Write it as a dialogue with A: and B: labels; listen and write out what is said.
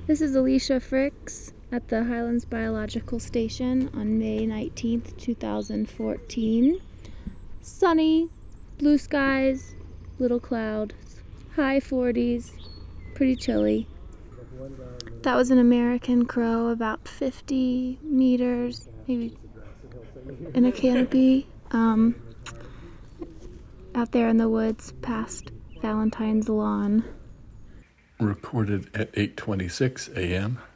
A: This is Alicia Fricks at the Highlands Biological Station on May 19th, 2014. Sunny, blue skies, little clouds, high 40s, pretty chilly. That was an American crow, about 50 meters, maybe in a canopy, out there in the woods past Valentine's Lawn.
B: Recorded at 8:26 a.m.